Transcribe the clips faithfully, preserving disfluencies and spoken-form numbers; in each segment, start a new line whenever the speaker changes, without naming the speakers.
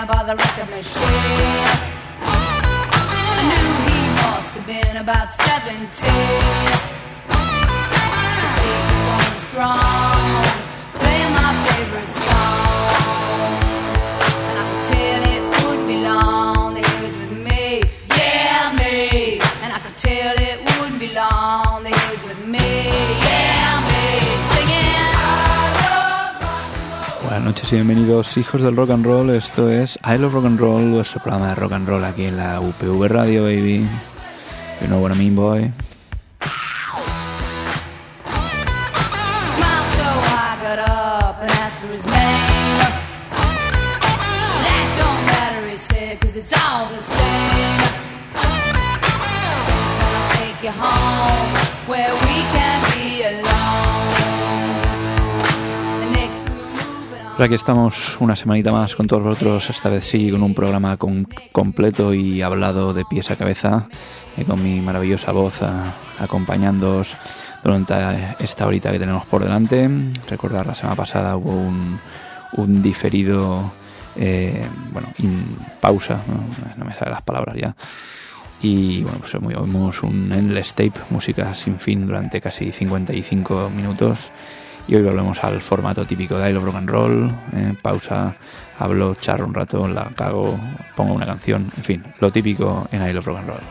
by the record machine. I knew he must have been about seventeen. He was going strong, playing my favorite song. And I could tell it wouldn't be long that he was with me, yeah, me. And I could tell it wouldn't be long that he was with me, yeah, me. Singing I love rock and roll.
Buenas noches y bienvenidos, hijos del rock and roll. Esto es I Love Rock and Roll, vuestro programa de rock and roll aquí en la U P V Radio, baby. You know what I mean, boy.
Smiled so I got up and asked for his name. That don't matter, he said, 'cause it's all the same. So I'm gonna take you home where we can be alone. The next we're moving on.
Pues aquí estamos una semanita más con todos vosotros, esta vez sí con un programa con, completo y hablado de pies a cabeza, eh, con mi maravillosa voz a, acompañándoos durante esta horita que tenemos por delante. Recordar, la semana pasada hubo un, un diferido, eh, bueno, in, pausa, ¿no? no me salen las palabras ya. Y bueno, pues oímos un endless tape, música sin fin durante casi cincuenta y cinco minutos. Y hoy volvemos al formato típico de I Love Rock and Roll, eh, pausa, hablo, charro un rato, la cago, pongo una canción, en fin, lo típico en I Love Rock and Roll.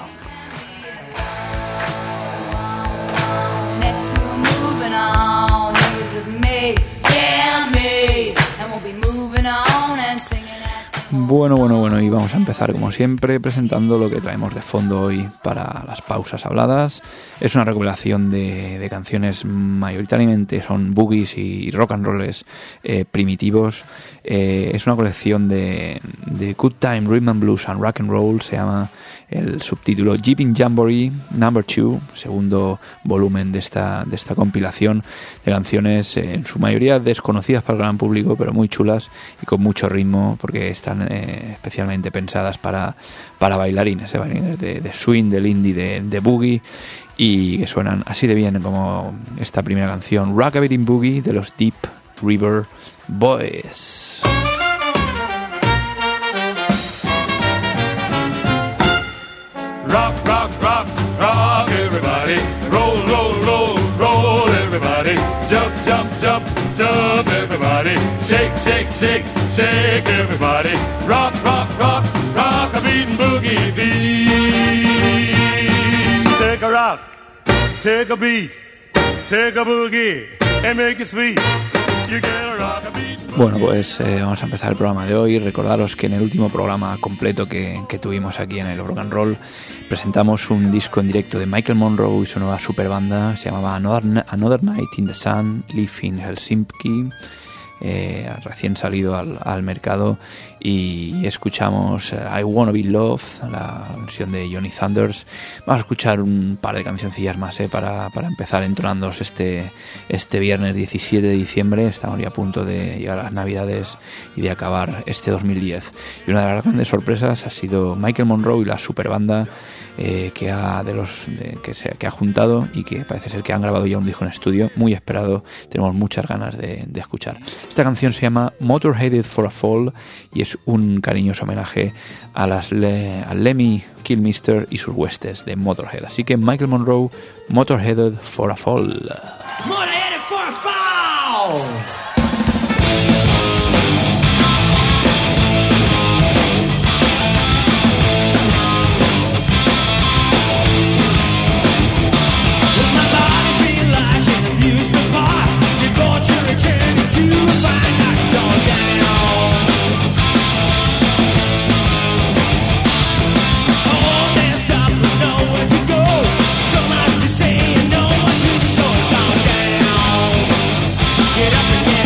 Next we're moving on. He was with me, yeah, me. And we'll be moving on and singing that song.
Bueno, bueno, bueno, y vamos a empezar como siempre presentando lo que traemos de fondo hoy para las pausas habladas. Es una recopilación de, de canciones, mayoritariamente son boogies y rock and rolls eh, primitivos. Eh, es una colección de, de Good Time, Rhythm and Blues and Rock and Roll. Se llama el subtítulo Jibbing Jamboree Number two, segundo volumen de esta, de esta compilación de canciones, eh, en su mayoría desconocidas para el gran público, pero muy chulas y con mucho ritmo, porque están eh, especialmente pensadas para, para bailarines, eh, bailarines de, de swing, del indie, de, de boogie, y que suenan así de bien como esta primera canción, Rockabilly Boogie, de los Deep River Boys.
Rock, rock, rock, rock, everybody. Roll, roll, roll, roll, everybody. Jump, jump, jump, jump, everybody. Shake, shake, shake, shake, everybody. Rock, rock, rock, rock, a beatin' boogie beat. Take a rock, take a beat, take a boogie, and make it sweet. You get a rock, a beat.
Bueno, pues eh, vamos a empezar el programa de hoy. Recordaros que en el último programa completo que, que tuvimos aquí en el Rock and Roll presentamos un disco en directo de Michael Monroe y su nueva super banda. Se llamaba Another, Another Night in the Sun, Live in Helsinki. Eh, recién salido al, al mercado, y escuchamos uh, I Wanna Be Loved, la versión de Johnny Thunders. Vamos a escuchar un par de cancioncillas más eh, para, para empezar entonándonos este, este viernes diecisiete de diciembre. Estamos ya a punto de llegar a las navidades y de acabar este dos mil diez, y una de las grandes sorpresas ha sido Michael Monroe y la super banda eh, que, ha, de los, de, que, se, que ha juntado, y que parece ser que han grabado ya un disco en estudio muy esperado. Tenemos muchas ganas de, de escuchar. Esta canción se llama Motorheaded for a Fall y es un cariñoso homenaje a las Le, a Lemmy Kilmister y sus huestes de Motorhead. Así que Michael Monroe, Motorheaded for a Fall.
Motorheaded for a fall!
Get up and get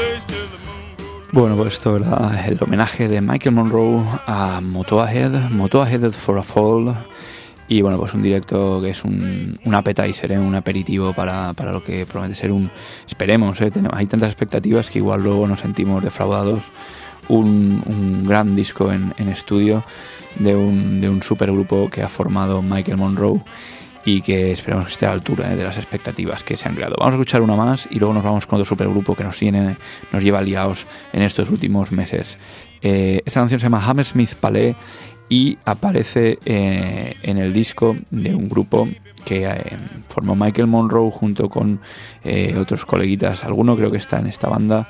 Bueno, pues esto era el homenaje de Michael Monroe a Motorhead, Motorhead for a Fall. Y bueno, pues un directo que es un, un appetizer, ¿eh? Un aperitivo para, para lo que promete ser un... Esperemos, ¿eh? Tenemos, hay tantas expectativas que igual luego nos sentimos defraudados. Un, un gran disco en, en estudio de un, de un supergrupo que ha formado Michael Monroe y que esperemos que esté a la altura, ¿eh? De las expectativas que se han creado. Vamos a escuchar una más y luego nos vamos con otro supergrupo que nos tiene, nos lleva liados en estos últimos meses. Eh, esta canción se llama Hammersmith Palais y aparece eh, en el disco de un grupo que eh, formó Michael Monroe junto con eh, otros coleguitas. Alguno creo que está en esta banda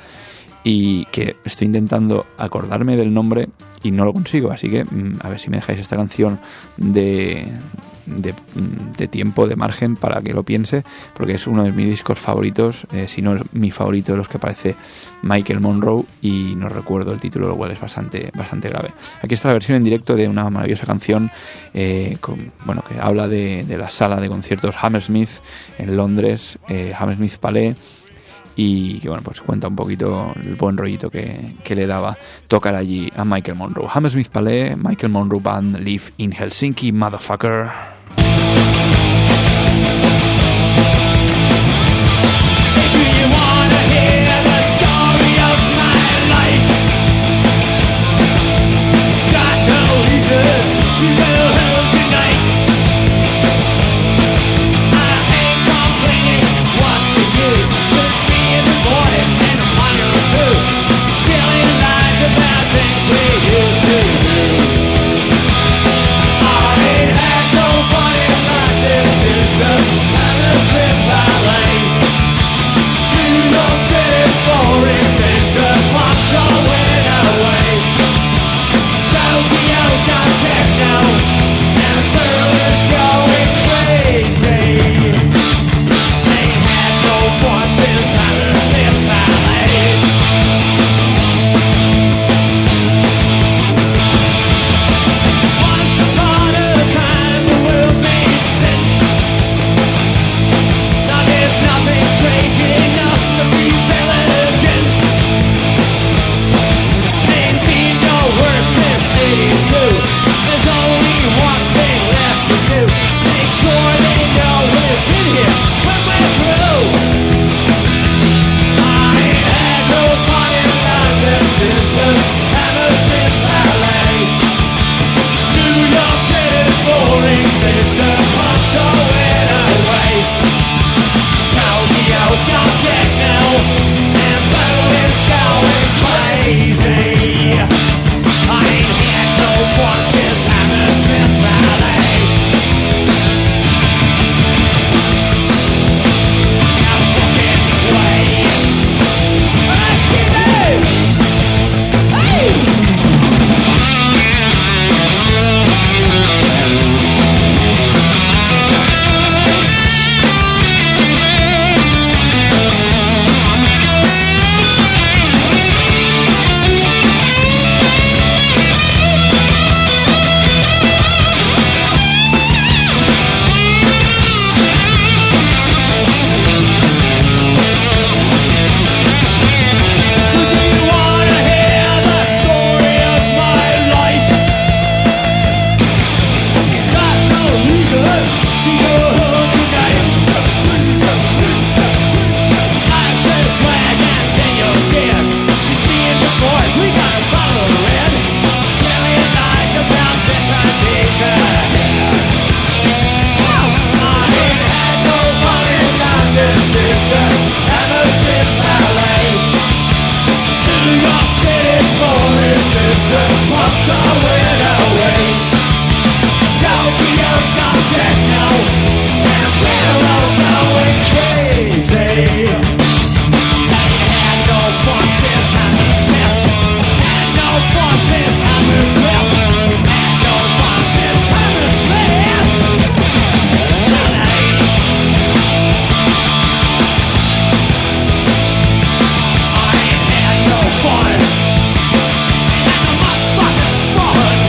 y que estoy intentando acordarme del nombre y no lo consigo, así que a ver si me dejáis esta canción de, de, de tiempo, de margen, para que lo piense, porque es uno de mis discos favoritos, eh, si no es mi favorito de los que aparece Michael Monroe, y no recuerdo el título, lo cual es bastante, bastante grave. Aquí está la versión en directo de una maravillosa canción eh, con, bueno, que habla de, de la sala de conciertos Hammersmith en Londres, eh, Hammersmith Palais, y que bueno, pues cuenta un poquito el buen rollito que, que le daba tocar allí a Michael Monroe. Hammersmith Palais, Michael Monroe Band, live in Helsinki, motherfucker.
Fun.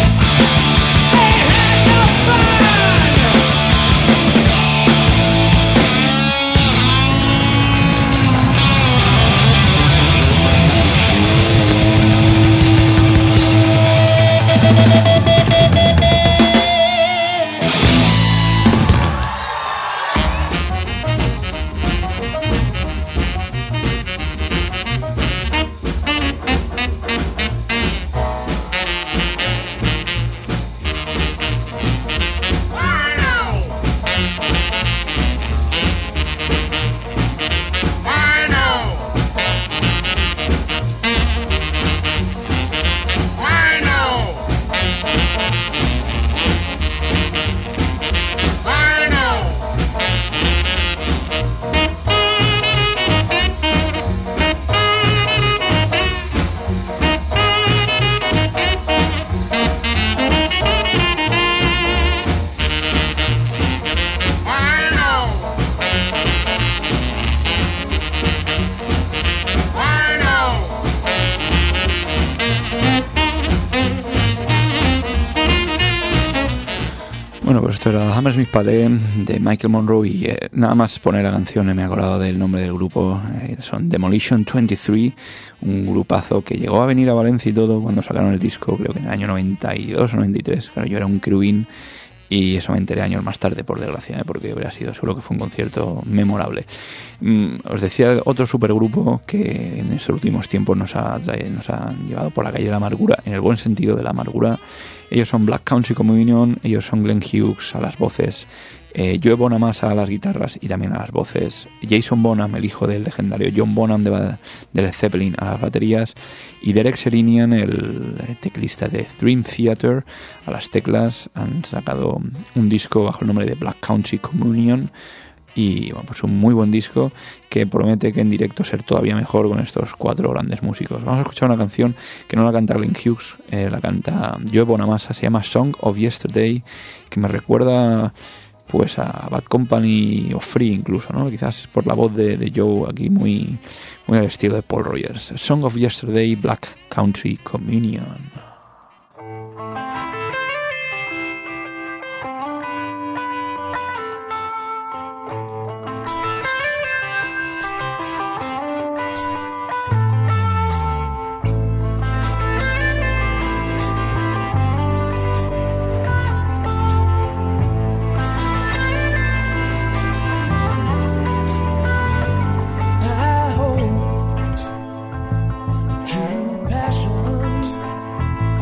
pues esto era Hammersmith Palais de Michael Monroe y eh, nada más poner la canción me he acordado del nombre del grupo. Eh, son Demolition veintitrés, un grupazo que llegó a venir a Valencia y todo cuando sacaron el disco, creo que en el año noventa y dos o noventa y tres. Claro, yo era un crewin y eso me enteré años más tarde, por desgracia, ¿eh? Porque hubiera sido, seguro que fue un concierto memorable. Mm, os decía otro supergrupo que en estos últimos tiempos nos ha, nos ha llevado por la calle de la amargura, en el buen sentido de la amargura. Ellos son Black Country Communion, ellos son Glenn Hughes a las voces, eh, Joe Bonham a las guitarras y también a las voces, Jason Bonham, el hijo del legendario John Bonham de, de Led Zeppelin, a las baterías, y Derek Sherinian, el teclista de Dream Theater, a las teclas. Han sacado un disco bajo el nombre de Black Country Communion y bueno, pues un muy buen disco que promete que en directo ser todavía mejor con estos cuatro grandes músicos. Vamos a escuchar una canción que no la canta Glenn Hughes, eh, la canta Joe Bonamassa, se llama Song of Yesterday, que me recuerda pues a Bad Company o Free incluso, ¿no? Quizás por la voz de, de Joe aquí muy, muy al estilo de Paul Rogers. Song of Yesterday, Black Country Communion.
Passion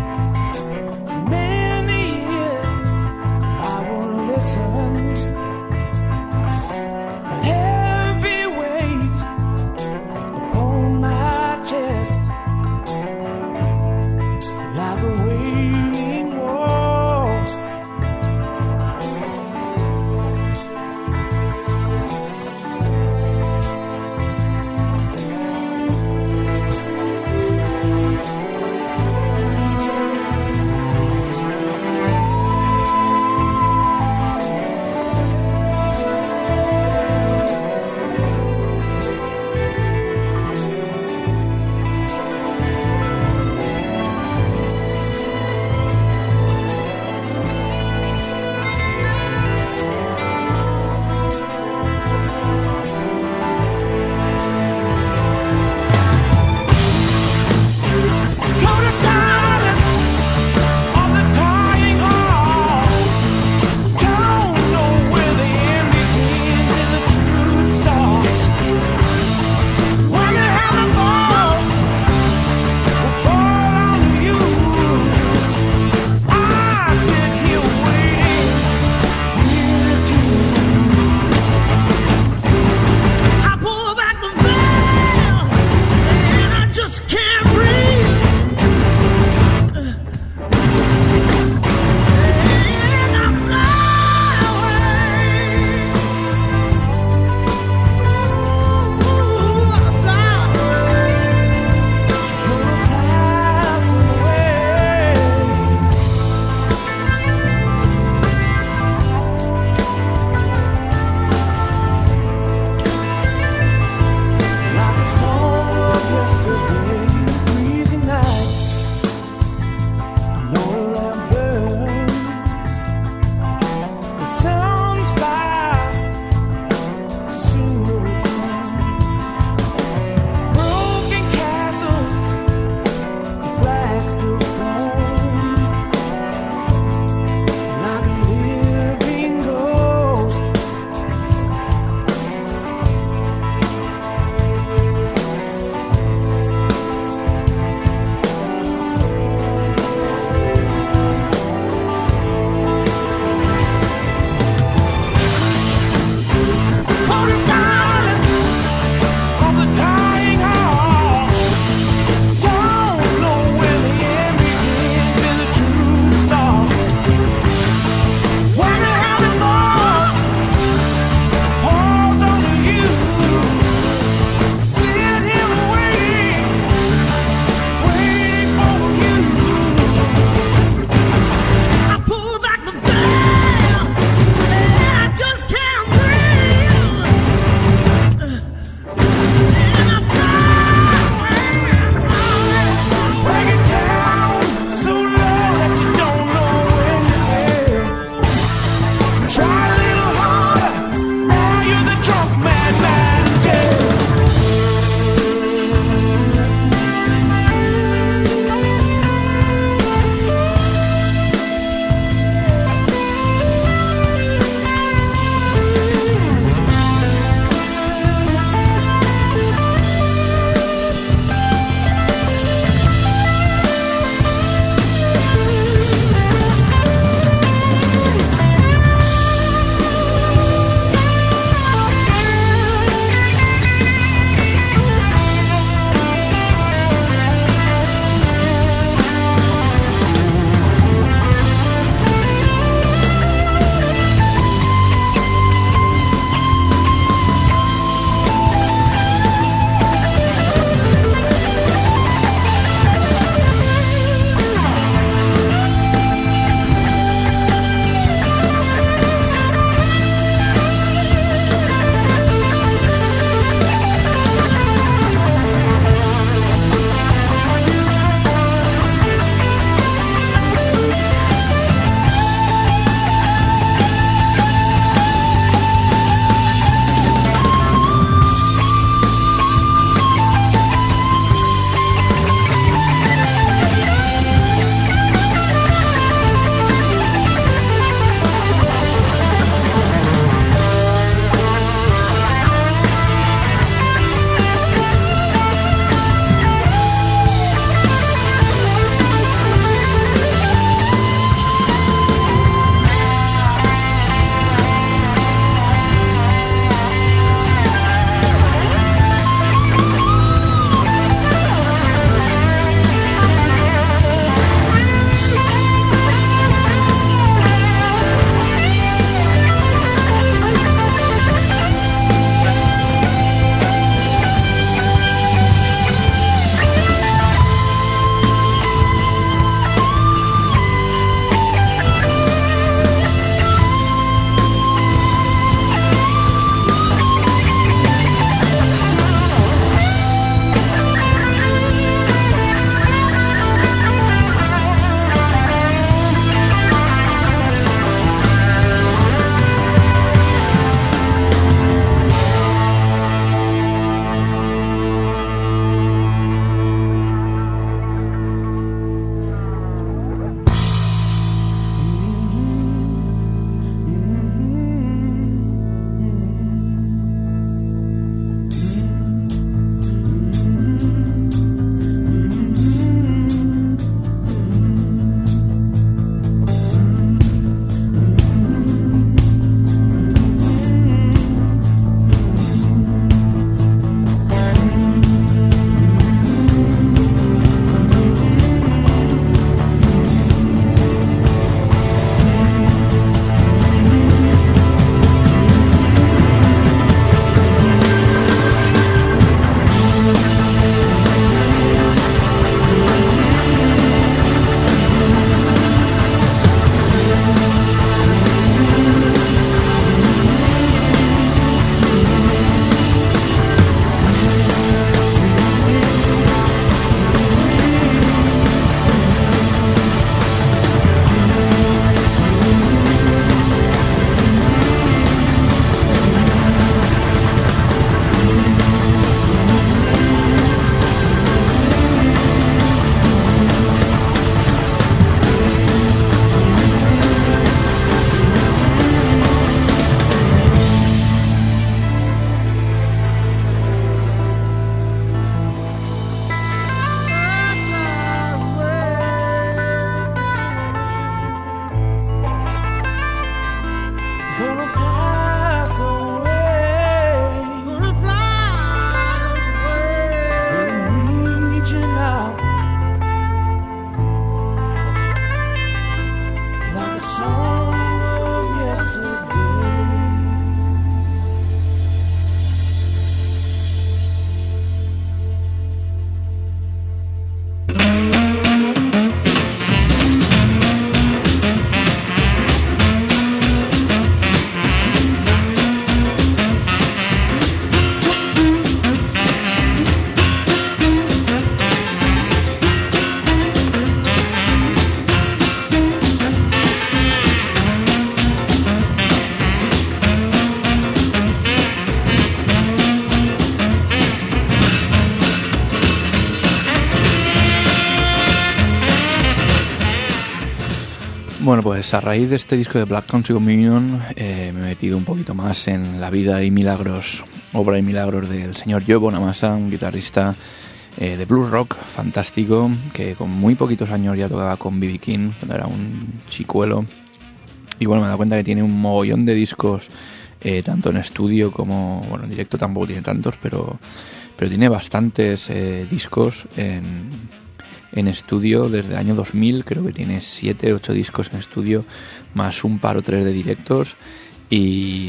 Bueno, pues a raíz de este disco de Black Country Communion eh, me he metido un poquito más en la vida y milagros, obra y milagros del señor Joe Bonamassa, un guitarrista eh, de blues rock fantástico que con muy poquitos años ya tocaba con B B King cuando era un chicuelo. Y bueno, me he dado cuenta que tiene un mogollón de discos, eh, tanto en estudio como, bueno, en directo tampoco tiene tantos, pero, pero tiene bastantes eh, discos en... en estudio desde el año dos mil, creo que tiene siete, ocho discos en estudio, más un par o tres de directos, y,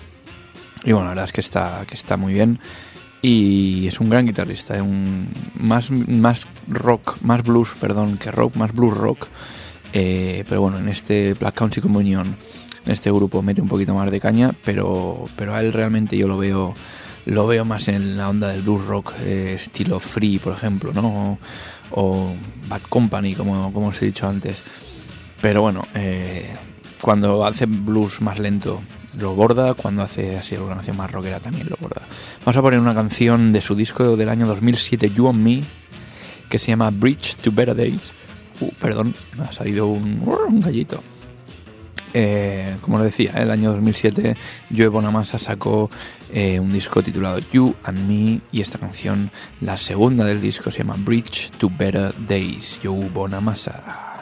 y bueno, la verdad es que está, que está muy bien, y es un gran guitarrista, ¿eh? un, más, más rock, más blues, perdón, que rock, más blues rock, eh, pero bueno, en este Black Country Communion, en este grupo mete un poquito más de caña, pero, pero a él realmente yo lo veo... Lo veo más en la onda del blues rock, eh, estilo Free, por ejemplo, ¿no? O, o Bad Company, como, como os he dicho antes. Pero bueno, eh, cuando hace blues más lento lo borda, cuando hace así alguna canción más rockera también lo borda. Vamos a poner una canción de su disco del año dos mil siete, You and Me, que se llama Bridge to Better Days. Uh, perdón, me ha salido un, un gallito. Eh, como os decía, el año dos mil siete Joe Bonamassa sacó eh, un disco titulado You and Me, y esta canción, la segunda del disco, se llama Bridge to Better Days. Joe Bonamassa.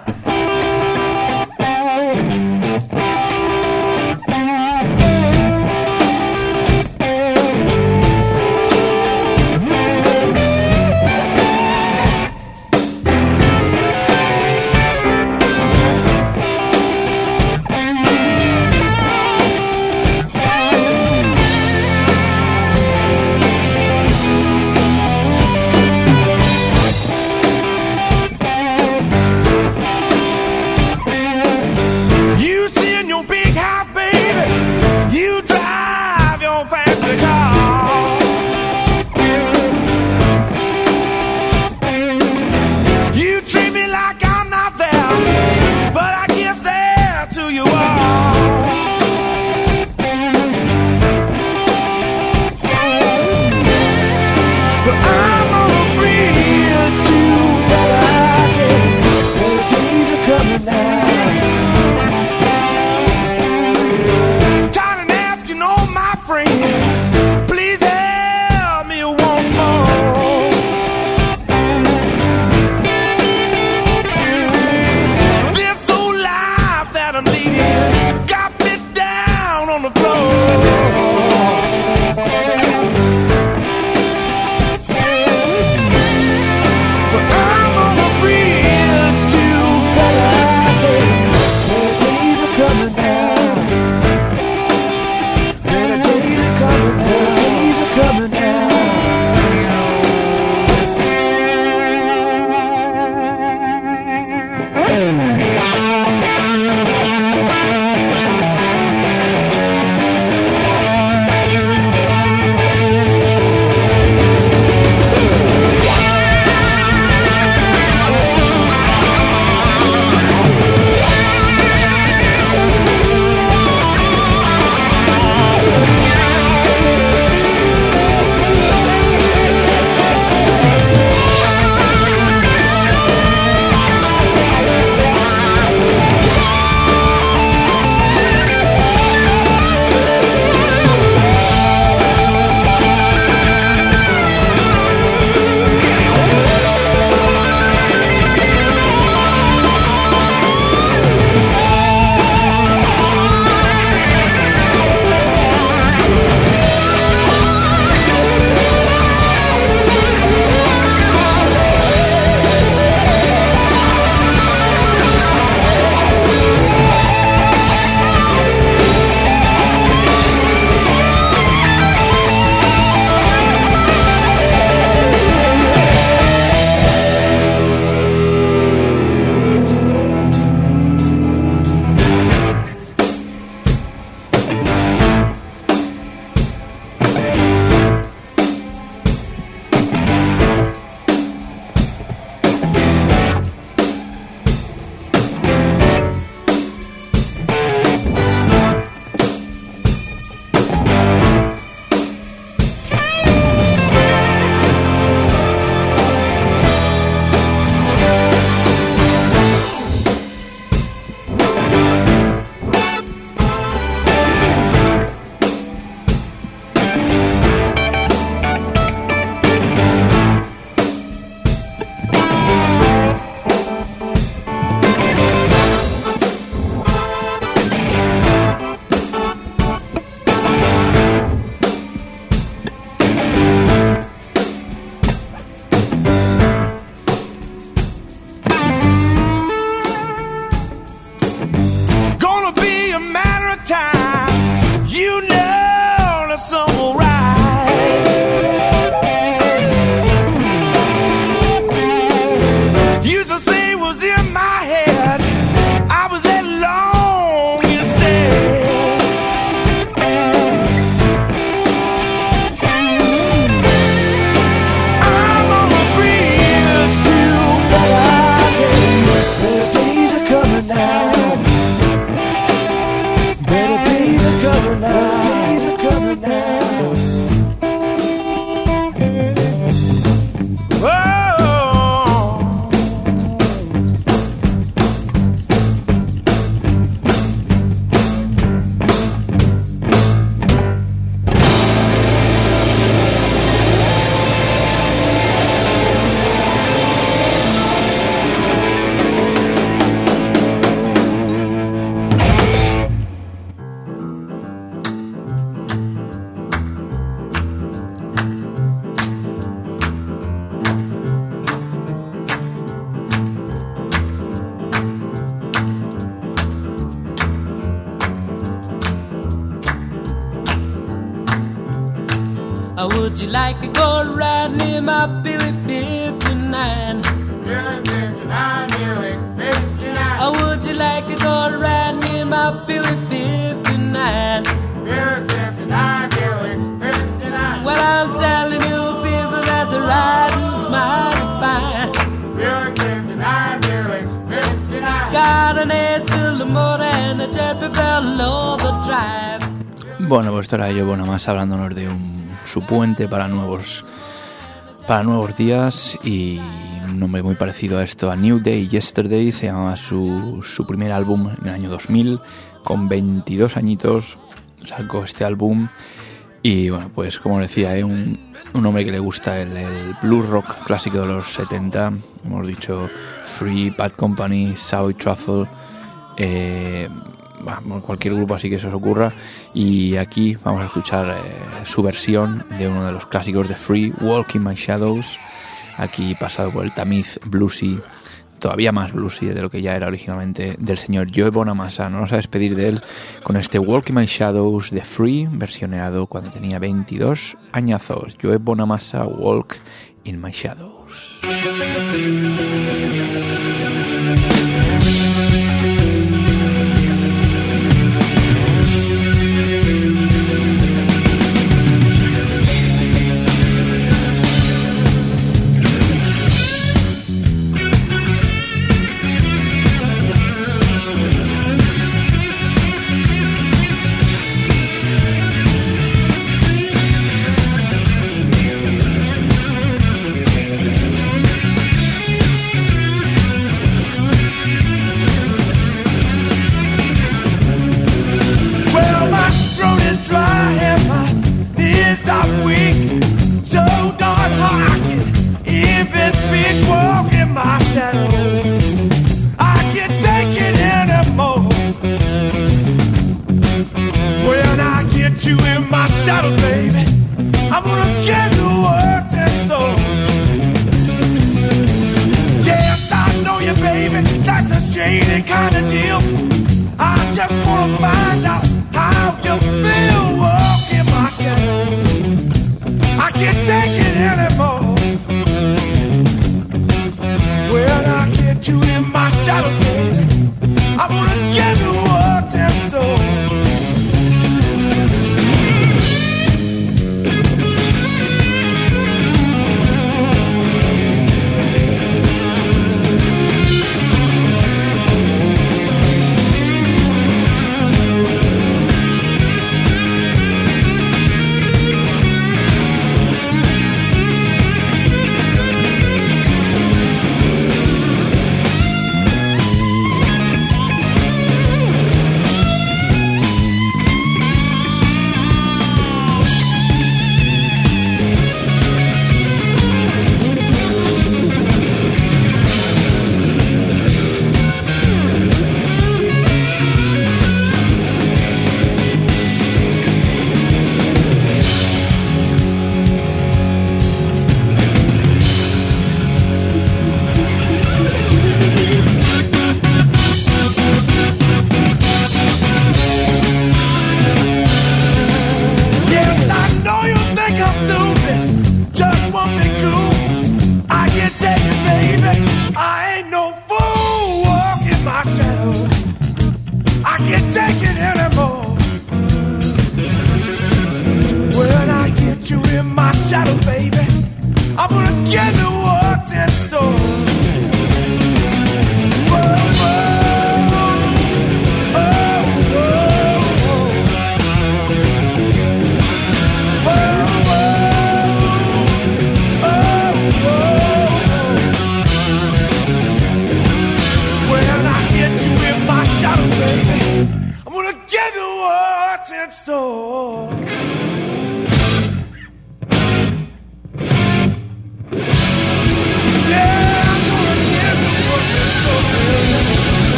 Or would you like to go riding in my Buick fifty-nine?
Buick fifty-nine, Buick fifty-nine.
Or would you like to go riding in my Buick fifty-nine?
Buick fifty-nine, Buick fifty-nine.
Well, I'm telling you, people, that the riding's mighty fine.
Buick fifty-nine, Buick fifty-nine.
Got an eight cylinder motor and a jet propelled overdrive.
Bueno, pues esto era yo, bueno, más hablándonos de un, su puente para nuevos para nuevos días y un nombre muy parecido a esto, a New Day Yesterday, se llamaba su, su primer álbum en el año dos mil, con veintidós añitos sacó este álbum y bueno, pues como decía, ¿eh? un, un hombre que le gusta el, el blues rock clásico de los setenta, hemos dicho Free, Bad Company, Sour Truffle, eh, bueno, cualquier grupo así que se os ocurra, y aquí vamos a escuchar eh, su versión de uno de los clásicos de Free, Walk in My Shadows, aquí pasado por el tamiz bluesy, todavía más bluesy de lo que ya era originalmente, del señor Joe Bonamassa. No nos vamos a despedir de él con este Walk in My Shadows de Free, versioneado cuando tenía veintidós añazos. Joe Bonamassa, Walk in My Shadows.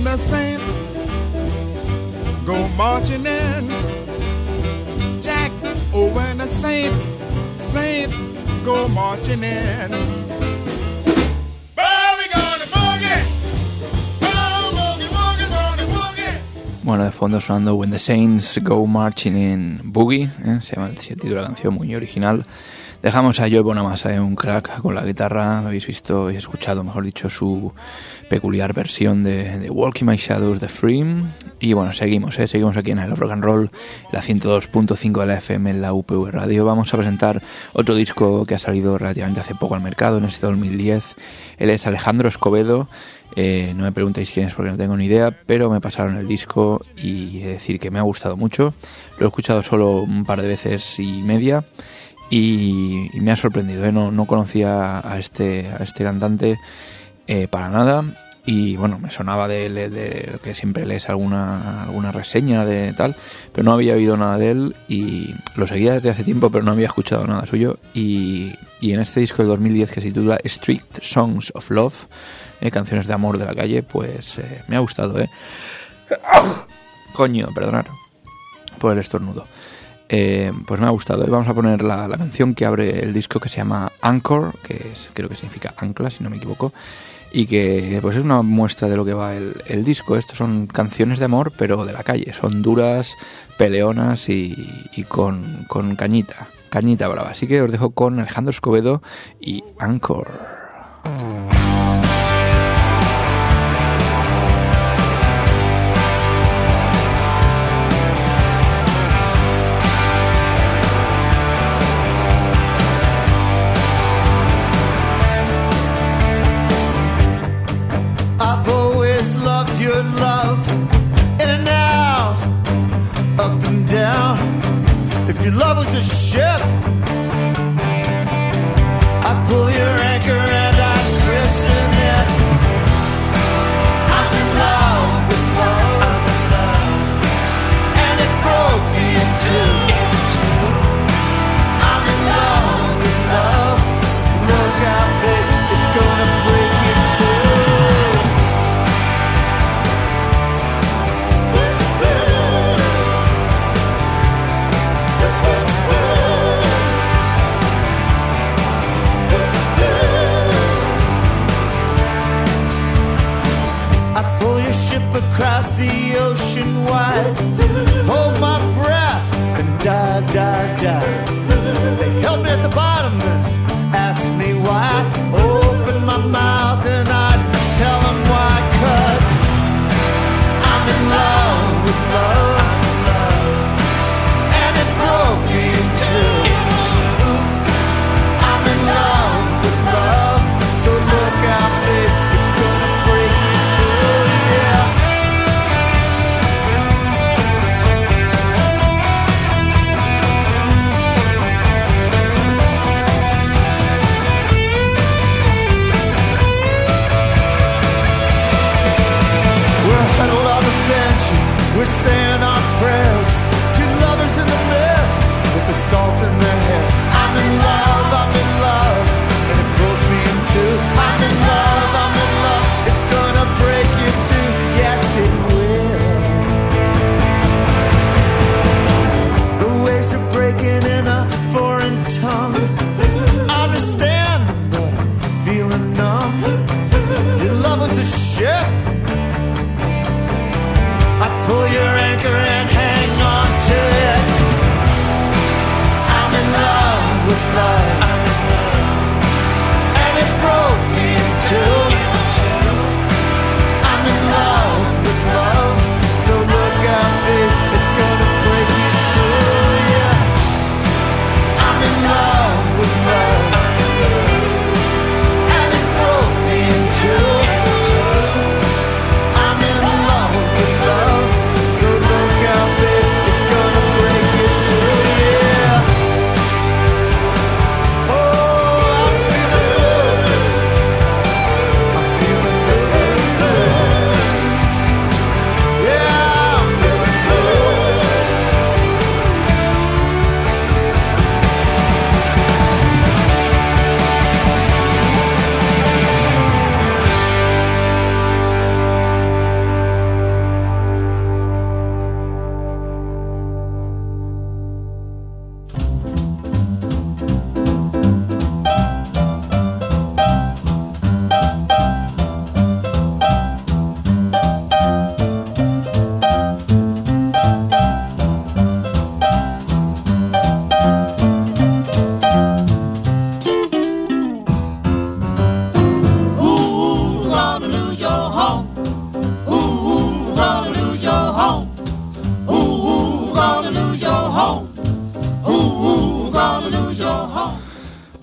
when the saints go marching in. Jack, oh, when the saints, saints go marching in.
Bueno, de fondo sonando When the Saints Go Marching in Boogie, ¿eh? Se llama el título de la canción, muy original. Dejamos a Joe Bonamassa, ¿eh? Un crack con la guitarra. Habéis visto, habéis escuchado, mejor dicho, su peculiar versión de, de Walking My Shadows de Free. Y bueno, seguimos, ¿eh? seguimos aquí en el Rock and Roll, la ciento dos punto cinco de la F M en la U P V Radio. Vamos a presentar otro disco que ha salido relativamente hace poco al mercado, en este dos mil diez. Él es Alejandro Escobedo. Eh, no me preguntéis quién es porque no tengo ni idea, pero me pasaron el disco y he de decir que me ha gustado mucho. Lo he escuchado solo un par de veces y media y, y me ha sorprendido, ¿eh? no, no conocía a este, a este cantante eh, para nada y bueno, me sonaba de, de, de que siempre lees alguna, alguna reseña de tal, pero no había oído nada de él y lo seguía desde hace tiempo, pero no había escuchado nada suyo y, y en este disco del dos mil diez que se titula Strict Songs of Love, Eh, canciones de amor de la calle, pues eh, me ha gustado, ¿eh? Coño, perdonad por el estornudo. Eh, pues me ha gustado. Y vamos a poner la, la canción que abre el disco, que se llama Anchor, que es, creo que significa ancla, si no me equivoco, y que pues es una muestra de lo que va el, el disco. Estos son canciones de amor, pero de la calle. Son duras, peleonas y, y con, con cañita, cañita brava. Así que os dejo con Alejandro Escobedo y Anchor.
Your love in and out, up and down. If your love was a ship, I'd pull your anchor and I'd christen it. I'm in love with love, I'm in love, and it broke me in two. I'm in love with love. Look out, baby, it's gonna break you too. Across the ocean wide, hold my breath and dive, dive, dive. They held me at the bottom and asked me why. Open my mouth and I'd tell them why. 'Cause I'm in love with love, and it broke me in two. I'm in love with love, so look out, babe, it's gonna break you too, yeah. We're saying our prayers, two lovers in the mist with the salt in their hair. I'm in love, I'm in love, and it broke me in two. I'm in love, I'm in love, it's gonna break you too. Yes, it will. The waves are breaking in a foreign tongue. I understand, but I'm feeling numb. Your love was a ship, pull your anchor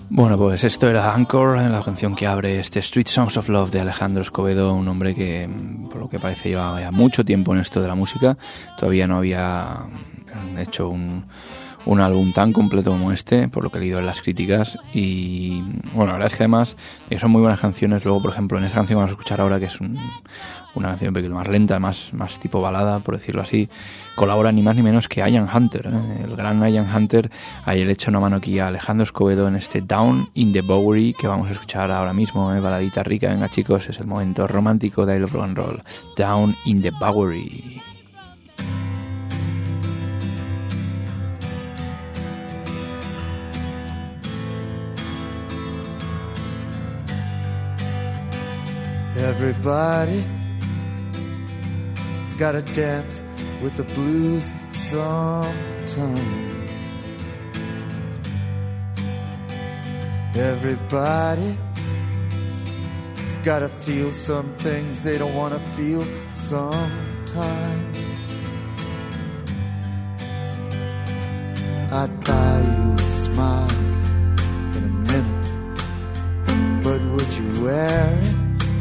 Bueno, pues esto era Anchor, la canción que abre este Street Songs of Love de Alejandro Escobedo, un hombre que, por lo que parece, llevaba ya mucho tiempo en esto de la música. Todavía no había hecho un, un álbum tan completo como este, por lo que he leído en las críticas. Y bueno, la verdad es que además eh, son muy buenas canciones. Luego, por ejemplo, en esta canción que vamos a escuchar ahora, que es un, una canción un poquito más lenta, más, más tipo balada, por decirlo así, colabora ni más ni menos que Ian Hunter, ¿eh? El gran Ian Hunter. Ahí le echa una mano aquí a Alejandro Escobedo en este Down in the Bowery que vamos a escuchar ahora mismo, ¿eh? Baladita rica. Venga, chicos, es el momento romántico de I Love Rock and Roll. Down in the Bowery.
Everybody's gotta dance with the blues sometimes. Everybody's gotta feel some things they don't wanna feel sometimes. I'd buy you a smile in a minute, but would you wear it?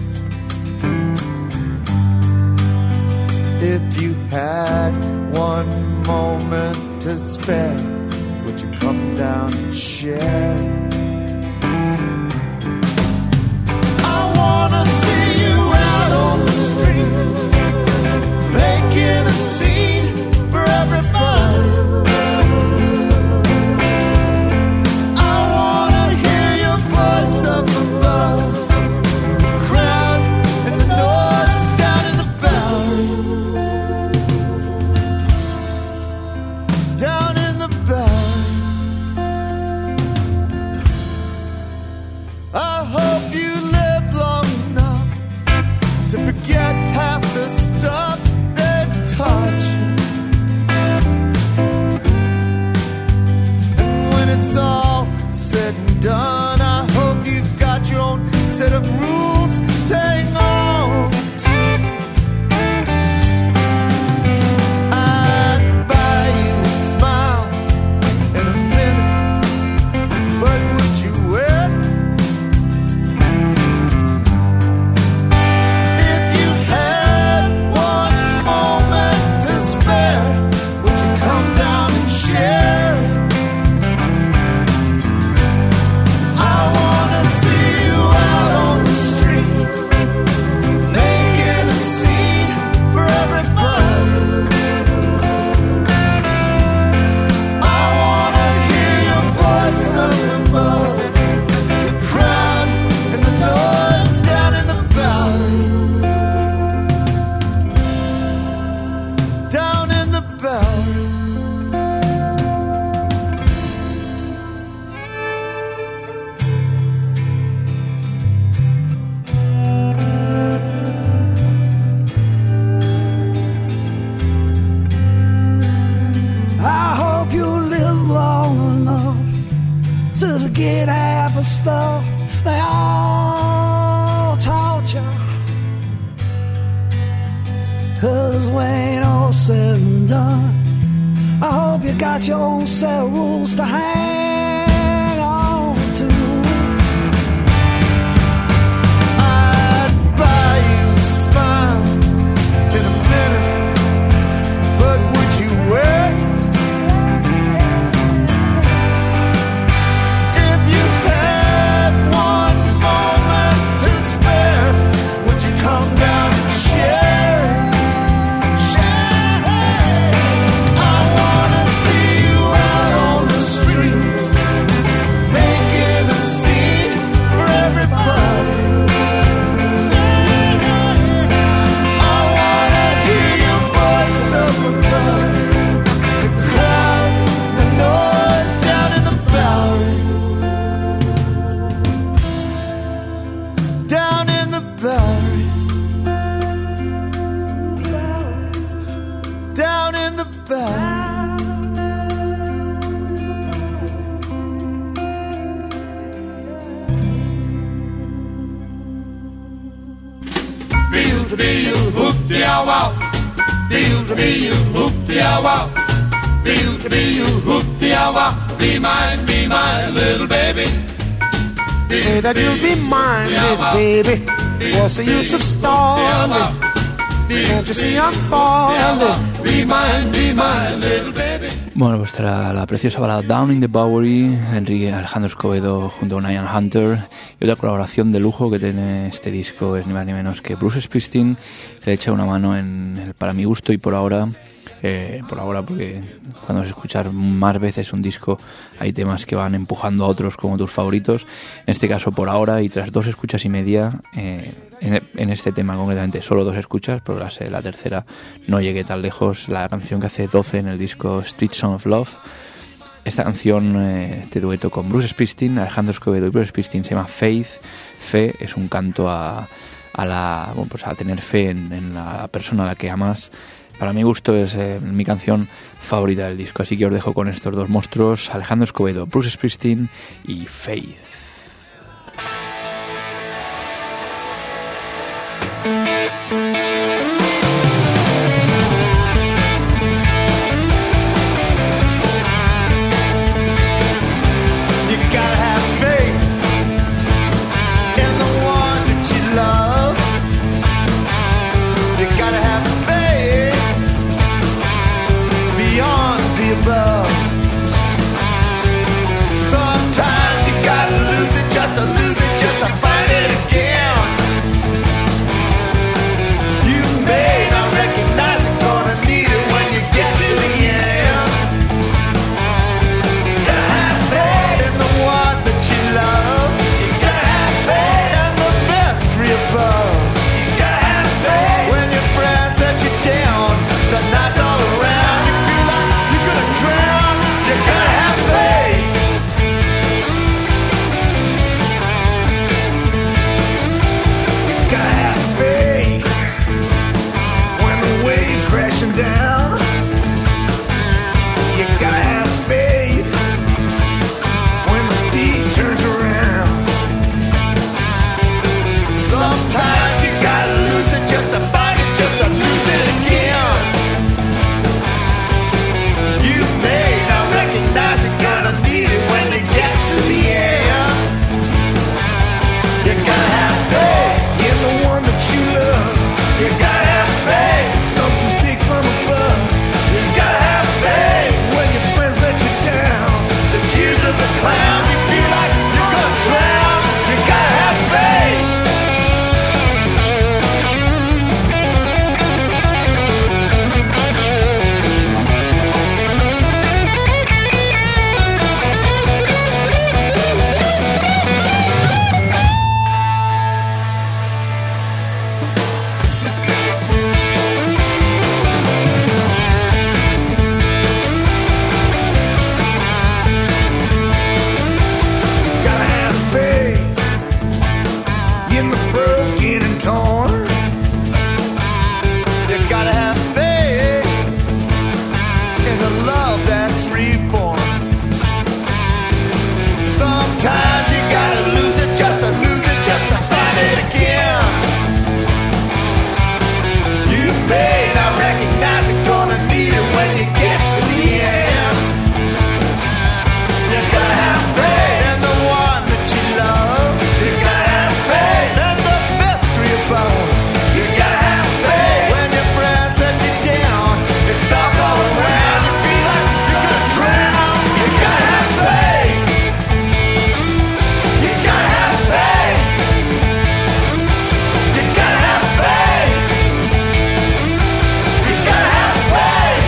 If you had one moment to spare, would you come down and share? I wanna see you out on the street, making a scene for everybody. I wanna hear your voice up above. Done. I hope you've got your own set of rules to hang on to. I'd buy you a smile in a minute, but would you wear it? If you had one moment to spare, would you come down and share? Get half the stuff they all taught you. 'Cause when all's said and done, I hope you got your own set of rules to hang on to. I'd buy you a smile in a minute, but would you wear it?
Wow, feel to be you, hoop-de-ow-wow. Feel to be you, hoop-de-ow-wow. Be mine, be my little baby.
Say that you'll be mine, baby. What's the use of stalling? Can't you see I'm falling? Be mine, be mine, little baby.
Bueno, pues era la preciosa balada Down in the Bowery, Enrique Alejandro Escobedo junto a Ian Hunter, y otra colaboración de lujo que tiene este disco es ni más ni menos que Bruce Springsteen, que le echa una mano en el para mi gusto y por ahora, eh, por ahora porque cuando vas a escuchar más veces un disco hay temas que van empujando a otros como tus favoritos, en este caso por ahora y tras dos escuchas y media, eh, en, en este tema concretamente solo dos escuchas, pero la, la tercera no llegué tan lejos, la canción que hace doce en el disco Street Song of Love. Esta canción eh, de dueto con Bruce Springsteen, Alejandro Escobedo y Bruce Springsteen se llama Faith. Fe es un canto a, a la bueno, pues a tener fe en, en la persona a la que amas. Para mi gusto es eh, mi canción favorita del disco, así que os dejo con estos dos monstruos, Alejandro Escobedo, Bruce Springsteen y Faith.
Sometimes you gotta lose it just to lose it, just to find it again. You may not recognize it, gonna need it when you get to the end. You gotta have faith in the one that you love. You gotta have faith in the mystery above. You gotta have faith when your friends let you down. The night's all around, you feel like you're gonna drown. You gotta have faith. You gotta have faith when the waves crashing down. You gotta have faith when the beat turns around. Sometimes you gotta lose it just to find it, just to lose it again. You may not recognize it, gonna need it when you get to the end. You gotta have faith in the one that you love. You gotta have faith in something big from above. You gotta have faith when your friends let you down. The tears of the clown, you feel like you're gonna drown. You gotta have faith. Gotta have faith in the broken and torn. You gotta have faith in the love that's reborn. Sometimes you gotta lose it just to lose it, just to find it again. You may not recognize it, gonna need it when you get to the end. You gotta have faith in the one that you love. You gotta have faith in the mystery above. You gotta have faith when your friends let you down. It's all all around. You feel like you're gonna drown. You gotta have faith. You gotta have faith. You gotta have faith. You gotta have faith.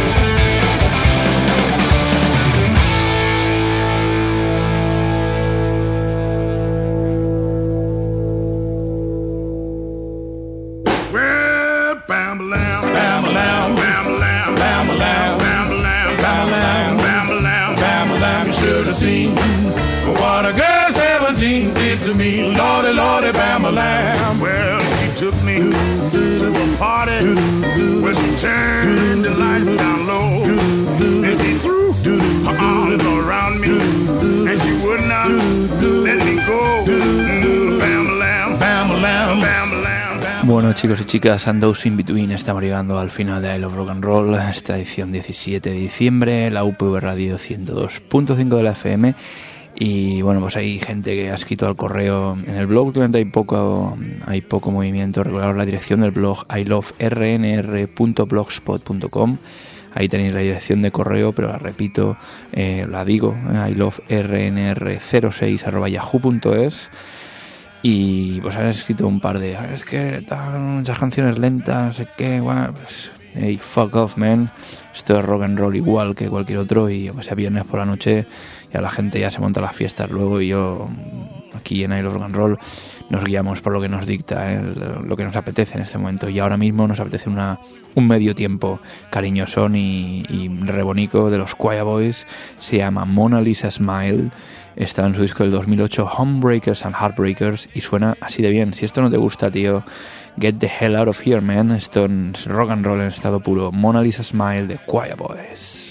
Well, bam-a-lam, bam-a-lam, bam-a-lam, bam-a-lam, bam-a-lam, bam-a-lam, bam-a-lam, bam-a-lam. You should have seen what a girl seventeen did to me. Lordy, Lordy, bam-a-lam. Well, she took me to a party where she turned the lights down low. And she threw her arms around me, and she would not let me go. Mm, bam-a-lam, bam-a-lam, bam-a-lam, bam-a-lam.
Bueno, chicos y chicas, and those in between, estamos llegando al final de I Love Rock and Roll, esta edición diecisiete de diciembre, la U P V Radio ciento dos punto cinco de la F M. Y bueno, pues hay gente que ha escrito al correo. En el blog últimamente hay poco, hay poco movimiento. Recordaros la dirección del blog i love r n r punto blogspot punto com. Ahí tenéis la dirección de correo, pero la repito, eh, la digo, eh, i love r n r cero seis arroba yahoo punto es. Y pues han escrito un par de, es que tal, muchas canciones lentas, no sé qué, bueno, pues, hey, fuck off, man. Esto es rock and roll igual que cualquier otro, y aunque sea viernes por la noche, ya la gente ya se monta las fiestas luego, y yo aquí en I Love Rock and Roll nos guiamos por lo que nos dicta, ¿eh? Lo que nos apetece en este momento, y ahora mismo nos apetece una un medio tiempo cariñosón y, y rebonico de los Choir Boys. Se llama Mona Lisa Smile. Está en su disco del dos mil ocho, Homebreakers and Heartbreakers, y suena así de bien. Si esto no te gusta, tío, get the hell out of here, man. Esto es rock and roll en estado puro. Mona Lisa Smile de Choir Boys.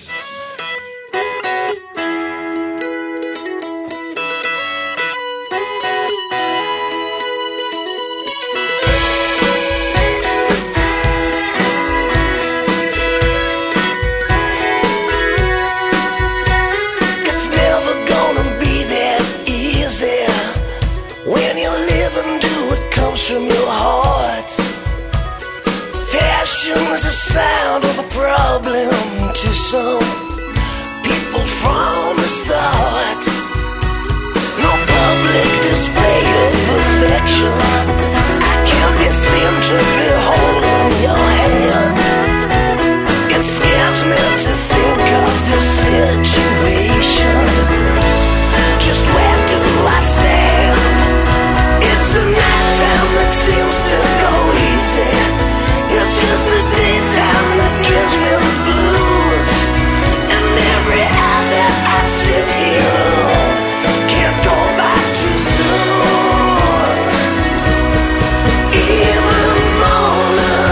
From your heart, passion is the sound of a problem to some people from the start. No public display of perfection. I can't be seen to be holding your hand. It scares me to think of this situation. Just where do I stand? It's the nighttime that seems to go easy. It's just the daytime that gives me the blues. And every hour that I sit here alone can't go back too soon. Even Mona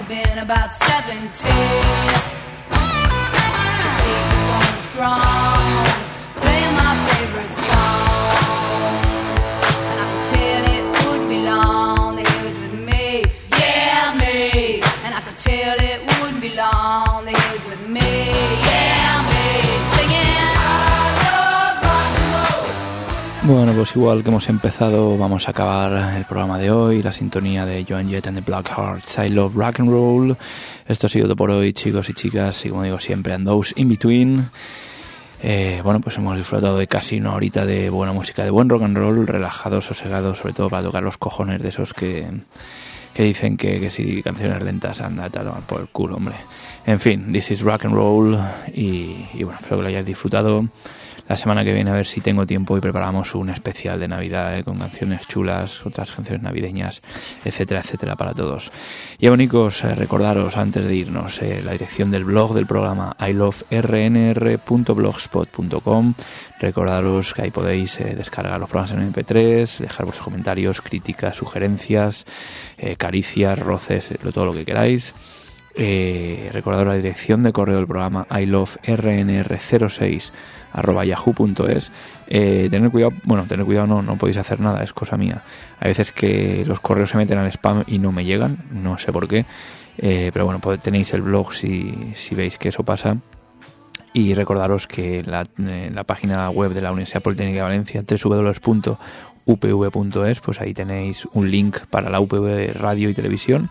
have been about seventeen. He was going strong, playing my favorite song, and I could tell it would be long that he was with me, yeah me. And I could tell it would be long that he was with me, yeah me. Singing I love rock and roll.
Bueno, pues igual que hemos empezado, vamos a acabar el programa de hoy, la sintonía de Joan Jett and the Blackhearts, I Love Rock and Roll. Esto ha sido todo por hoy, chicos y chicas, y como digo siempre, and those in between. Eh, bueno, pues hemos disfrutado de casi una horita de buena música, de buen rock and roll, relajados, sosegados, sobre todo para tocar los cojones de esos que, que dicen que, que si canciones lentas, anda, te a tomar por el culo, hombre. En fin, this is rock and roll, y, y bueno, espero que lo hayáis disfrutado. La semana que viene a ver si tengo tiempo y preparamos un especial de Navidad, eh, con canciones chulas, otras canciones navideñas, etcétera, etcétera, para todos. Y únicos, eh, recordaros antes de irnos eh, la dirección del blog del programa i love r n r punto blogspot punto com. Recordaros que ahí podéis eh, descargar los programas en eme pe tres, dejar vuestros comentarios, críticas, sugerencias, eh, caricias, roces, eh, todo lo que queráis. Eh, recordaros la dirección de correo del programa i love r n r cero seis arroba yahoo punto es. Eh, tener cuidado, bueno, tener cuidado no, no podéis hacer nada, es cosa mía. Hay veces que los correos se meten al spam y no me llegan, no sé por qué, eh, pero bueno, pues tenéis el blog si, si veis que eso pasa. Y recordaros que la, eh, la página web de la Universidad Politécnica de Valencia, doble u doble u doble u punto u pe ve punto es, pues ahí tenéis un link para la U P V Radio y Televisión,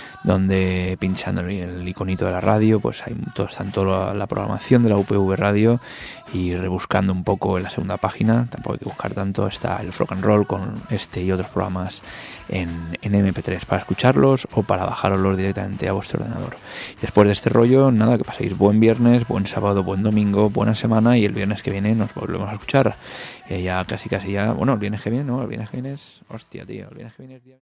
donde pinchando el iconito de la radio, pues hay todo, está toda la programación de la U P V Radio, y rebuscando un poco en la segunda página, tampoco hay que buscar tanto, está el Rock and Roll con este y otros programas en, en eme pe tres para escucharlos o para bajarlos directamente a vuestro ordenador. Y después de este rollo, nada, que paséis buen viernes, buen sábado, buen domingo, buena semana, y el viernes que viene nos volvemos a escuchar. Y ya casi casi ya, bueno, el viernes que viene, no, el viernes que viene es, hostia, tío, el viernes que viene es día...